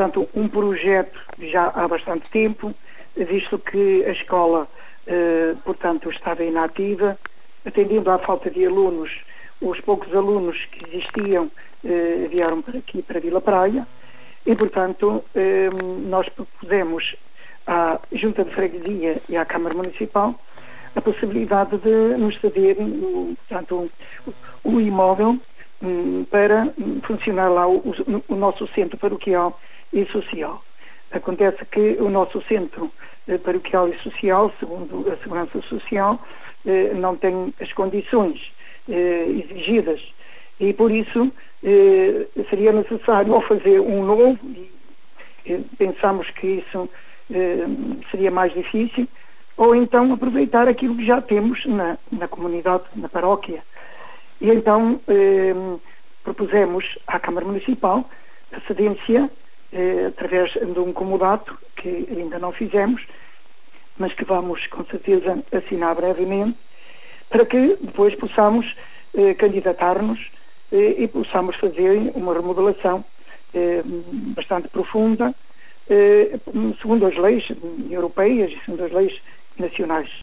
portanto, um projeto já há bastante tempo, visto que a escola, portanto, estava inativa, atendendo à falta de alunos. Os poucos alunos que existiam vieram para aqui, para Vila Praia, e, portanto, nós propusemos à Junta de Freguesia e à Câmara Municipal a possibilidade de nos ceder, portanto, o imóvel para funcionar lá o nosso centro paroquial e social. Acontece que o nosso centro paroquial e social, segundo a Segurança Social, não tem as condições exigidas, e por isso seria necessário ou fazer um novo, e pensamos que isso seria mais difícil, ou então aproveitar aquilo que já temos na comunidade, na paróquia. E então propusemos à Câmara Municipal a cedência através de um comodato, que ainda não fizemos, mas que vamos com certeza assinar brevemente, para que depois possamos candidatar-nos e possamos fazer uma remodelação bastante profunda, segundo as leis europeias e segundo as leis nacionais.